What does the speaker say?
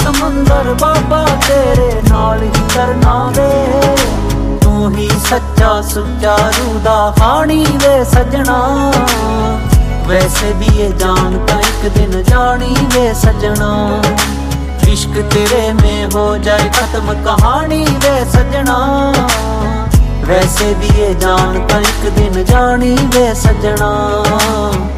ਸਮੁੰਦਰ ਬਾਬਾ ਤੇਰੇ ਨਾਲ ਹੀ ਕਰਨਾ ਵੇ। ਤੂੰ ਹੀ ਸੱਚਾ ਸੁੱਚਾ ਰੂਹ ਦਾ ਹਾਣੀ ਵੇ ਸਜਣਾ। वैसे भी ये जान का एक दिन जानी वे सजना। इश्क तेरे में हो जाए खत्म कहानी वे सजना। वैसे भी ये जान का एक दिन जानी वे सजना।